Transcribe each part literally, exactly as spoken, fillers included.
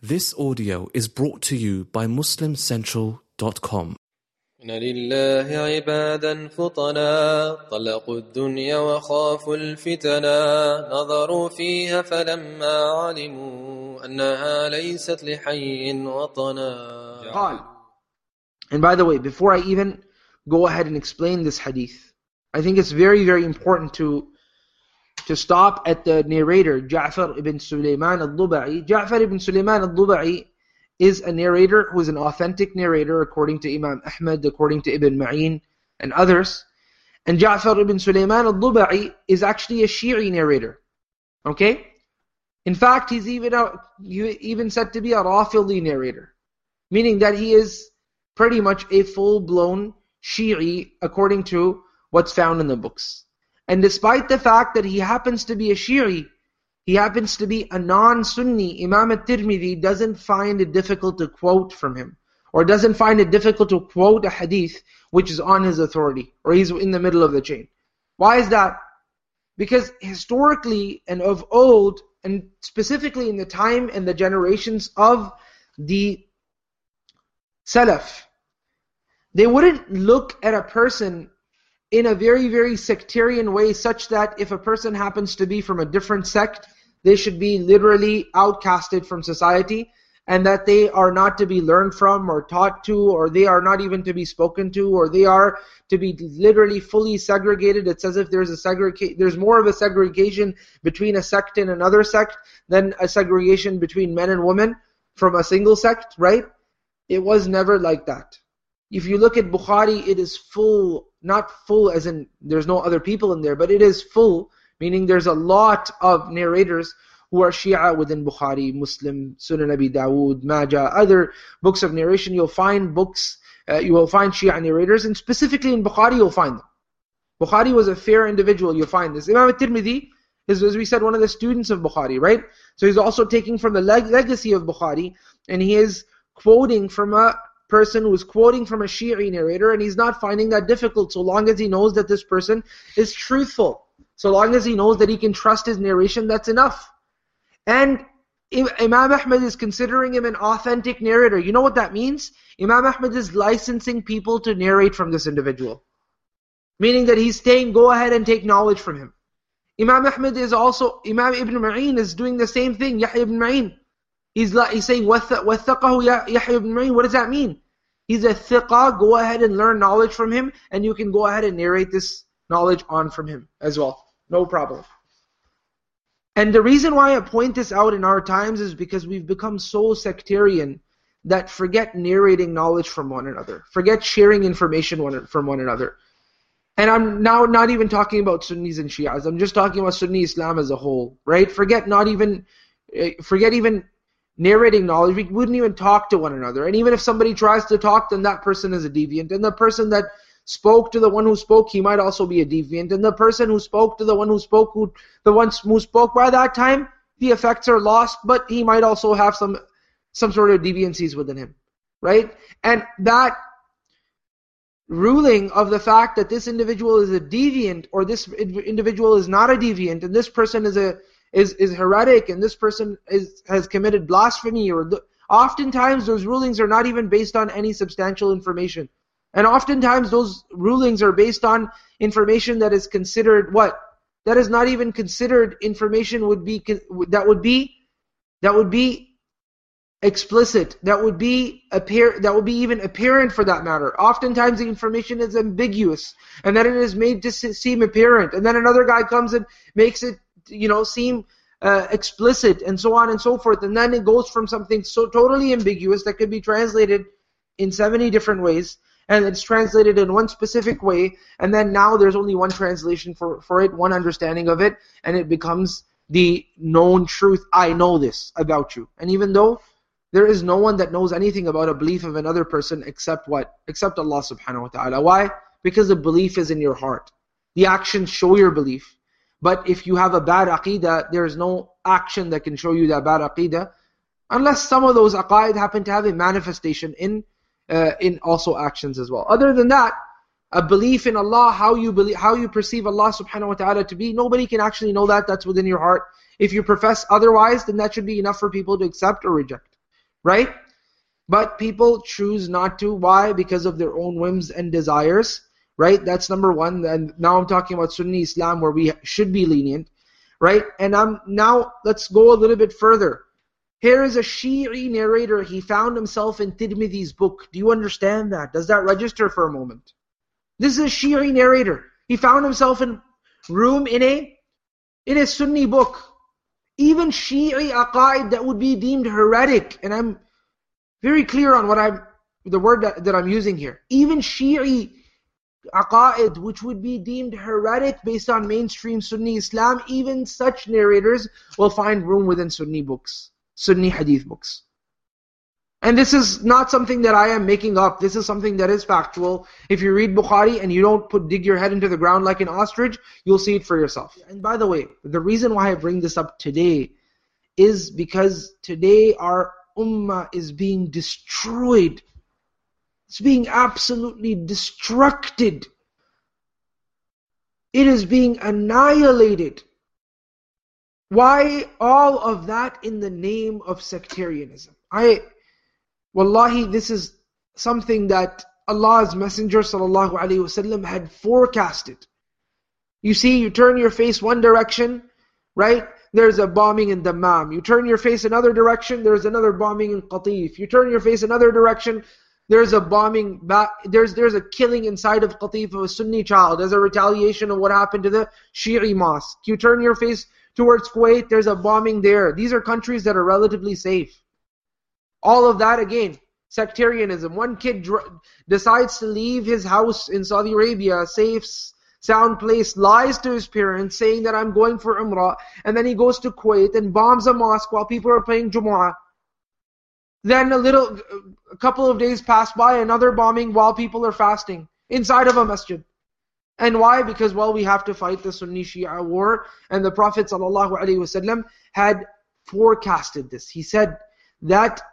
This audio is brought to you by muslim central dot com. إن لله عبادا فطنا طلقوا الدنيا وخافوا الفتنا نظروا فيها فلما علموا أنها ليست لحي وطنا. قال. And by the way, before I even go ahead and explain this hadith, I think it's very, very important to to stop at the narrator, Ja'far ibn Sulaiman al-Dubai. Ja'far ibn Sulaiman al-Dubai is a narrator who is an authentic narrator according to Imam Ahmad, according to Ibn Ma'in and others. And Ja'far ibn Sulaiman al-Dubai is actually a Shi'i narrator. Okay? In fact, he's even a, even said to be a Rafidi narrator, meaning that he is pretty much a full-blown Shi'i according to what's found in the books. And despite the fact that he happens to be a Shi'i, he happens to be a non-Sunni, Imam al-Tirmidhi doesn't find it difficult to quote from him, or doesn't find it difficult to quote a hadith which is on his authority, or he's in the middle of the chain. Why is that? Because historically and of old, and specifically in the time and the generations of the Salaf, they wouldn't look at a person in a very, very sectarian way, such that if a person happens to be from a different sect, they should be literally outcasted from society, and that they are not to be learned from or taught to, or they are not even to be spoken to, or they are to be literally fully segregated. It's as if there's a segrega- there's more of a segregation between a sect and another sect than a segregation between men and women from a single sect, right? It was never like that. If you look at Bukhari, it is full, not full as in there's no other people in there, but it is full, meaning there's a lot of narrators who are Shia within Bukhari, Muslim, Sunan Abi Dawood, Majah, other books of narration. You'll find books, uh, you will find Shia narrators, and specifically in Bukhari you'll find them. Bukhari was a fair individual, you'll find this. Imam al-Tirmidhi is, as we said, one of the students of Bukhari, right? So he's also taking from the leg- legacy of Bukhari, and he is quoting from a person who is quoting from a Shi'i narrator, and he's not finding that difficult so long as he knows that this person is truthful. So long as he knows that he can trust his narration, that's enough. And Imam Ahmad is considering him an authentic narrator. You know what that means? Imam Ahmad is licensing people to narrate from this individual, meaning that he's saying, go ahead and take knowledge from him. Imam Ahmad is also, Imam Ibn Ma'in is doing the same thing, Yahya ibn Ma'in. He's, he's saying, وَثَّقَهُ Yahya ibn Ma'in. What does that mean? He's a thiqa, go ahead and learn knowledge from him, and you can go ahead and narrate this knowledge on from him as well. No problem. And the reason why I point this out in our times is because we've become so sectarian that forget narrating knowledge from one another, forget sharing information one, from one another. And I'm now not even talking about Sunnis and Shias, I'm just talking about Sunni Islam as a whole, right? Forget not even, forget even narrating knowledge. We wouldn't even talk to one another. And even if somebody tries to talk, then that person is a deviant. And the person that spoke to the one who spoke, he might also be a deviant. And the person who spoke to the one who spoke, who the one who spoke by that time, the effects are lost, but he might also have some some sort of deviancies within him, right? And that ruling of the fact that this individual is a deviant, or this individual is not a deviant, and this person is a is is heretic, and this person is has committed blasphemy, or the, oftentimes those rulings are not even based on any substantial information. And oftentimes those rulings are based on information that is considered what? That is not even considered information would be that would be that would be explicit, that would be appear that would be even apparent for that matter. Oftentimes the information is ambiguous, and then it is made to seem apparent, and then another guy comes and makes it, you know, seem uh, explicit, and so on and so forth, and then it goes from something so totally ambiguous that could be translated in seventy different ways, and it's translated in one specific way, and then now there's only one translation for, for it, one understanding of it, and it becomes the known truth. I know this about you. And even though there is no one that knows anything about a belief of another person except what? Except Allah subhanahu wa ta'ala. Why? Because the belief is in your heart. The actions show your belief. But if you have a bad aqidah, there is no action that can show you that bad aqidah, unless some of those aqaid happen to have a manifestation in uh, in also actions as well. Other than that, a belief in Allah, how you believe, how you perceive Allah subhanahu wa ta'ala to be, nobody can actually know that. That's within your heart. If you profess otherwise, then that should be enough for people to accept or reject. right? But people choose not to. Why? Because of their own whims and desires, right? That's number one. And now I'm talking about Sunni Islam, where we should be lenient, right? And I'm now let's go a little bit further. Here is a Shi'i narrator. He found himself in Tirmidhi's book. Do you understand that? Does that register for a moment? This is a Shi'i narrator. He found himself in room in a in a Sunni book. Even Shi'i aqaid that would be deemed heretic, and I'm very clear on what I'm the word that, that I'm using here. Even Shi'i aqaid, which would be deemed heretic based on mainstream Sunni Islam, even such narrators will find room within Sunni books, Sunni hadith books. And this is not something that I am making up. This is something that is factual. If you read Bukhari and you don't put dig your head into the ground like an ostrich, you'll see it for yourself. And by the way, the reason why I bring this up today is because today our ummah is being destroyed. It's being absolutely destructed. It is being annihilated. Why all of that in the name of sectarianism? I... Wallahi, this is something that Allah's Messenger sallallahu alaihi wasallam had forecasted. You see, you turn your face one direction, right? There's a bombing in Dammam. You turn your face another direction, there's another bombing in Qatif. You turn your face another direction, there's a bombing back, there's there's a killing inside of Qatif of a Sunni child as a retaliation of what happened to the Shi'i mosque. You turn your face towards Kuwait, there's a bombing there. These are countries that are relatively safe. All of that, again, sectarianism. One kid dr- decides to leave his house in Saudi Arabia, safe, sound place, lies to his parents, saying that I'm going for Umrah, and then he goes to Kuwait and bombs a mosque while people are playing Jumu'ah. Then a little, a couple of days pass by, another bombing while people are fasting inside of a masjid. And why? Because, well, we have to fight the Sunni Shia war, and the Prophet ﷺ had forecasted this. He said that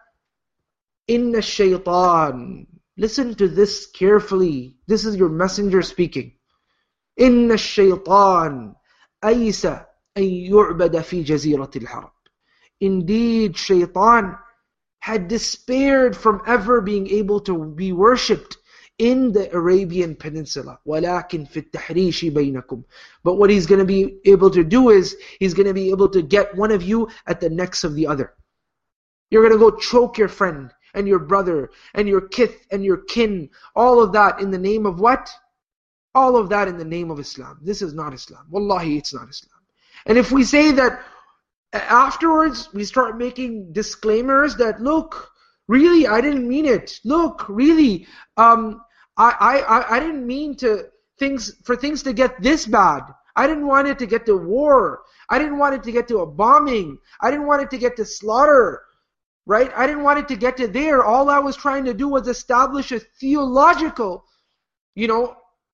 Inna shaytan. Listen to this carefully. This is your messenger speaking. Inna shaytan aysa an yu'bada fi jaziratil Arab. Indeed, shaytan had despaired from ever being able to be worshipped in the Arabian Peninsula. وَلَكِنْ فِي التَّحْرِيشِ بَيْنَكُمْ. But what he's going to be able to do is, he's going to be able to get one of you at the necks of the other. You're going to go choke your friend, and your brother, and your kith, and your kin. All of that in the name of what? All of that in the name of Islam. This is not Islam. Wallahi, it's not Islam. And if we say that afterwards, we start making disclaimers that, look, really, I didn't mean it. Look, really, um, I, I, I didn't mean to things for things to get this bad. I didn't want it to get to war. I didn't want it to get to a bombing. I didn't want it to get to slaughter. Right? I didn't want it to get to there. All I was trying to do was establish a theological, you know,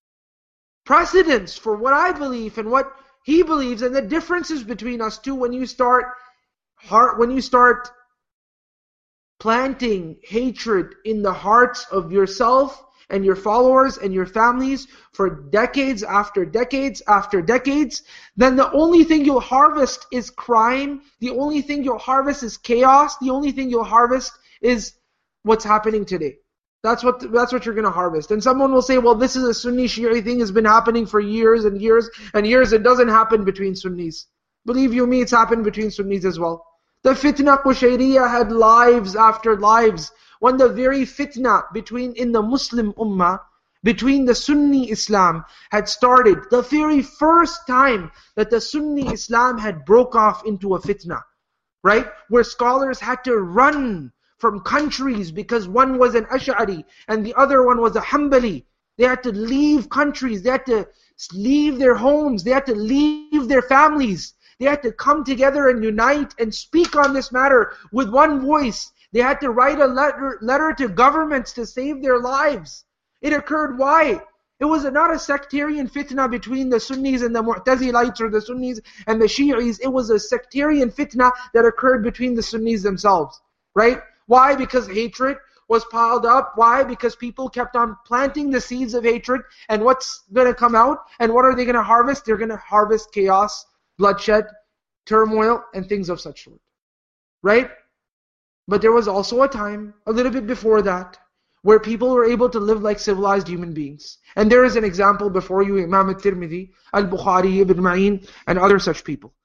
precedence for what I believe and what he believes, and the differences between us two. When you start heart, when you start planting hatred in the hearts of yourself and your followers and your families for decades after decades after decades, then the only thing you'll harvest is crime. The only thing you'll harvest is chaos. The only thing you'll harvest is what's happening today. That's what that's what you're going to harvest. And someone will say, well, this is a Sunni Shi'i thing. It's been happening for years and years and years. It doesn't happen between Sunnis. Believe you me, it's happened between Sunnis as well. The fitna Qushayriya had lives after lives. When the very fitna between in the Muslim ummah, between the Sunni Islam had started, the very first time that the Sunni Islam had broke off into a fitna, right? Where scholars had to run from countries because one was an Ash'ari and the other one was a Hanbali. They had to leave countries, they had to leave their homes, they had to leave their families. They had to come together and unite and speak on this matter with one voice. They had to write a letter, letter to governments to save their lives. It occurred why? It was not a sectarian fitna between the Sunnis and the Mu'tazilites or the Sunnis and the Shi'is. It was a sectarian fitna that occurred between the Sunnis themselves. Right? Why? Because hatred was piled up. Why? Because people kept on planting the seeds of hatred. And what's going to come out? And what are they going to harvest? They're going to harvest chaos, bloodshed, turmoil, and things of such sort. Right? But there was also a time, a little bit before that, where people were able to live like civilized human beings. And there is an example before you, Imam al-Tirmidhi, al-Bukhari, Ibn Ma'in, and other such people.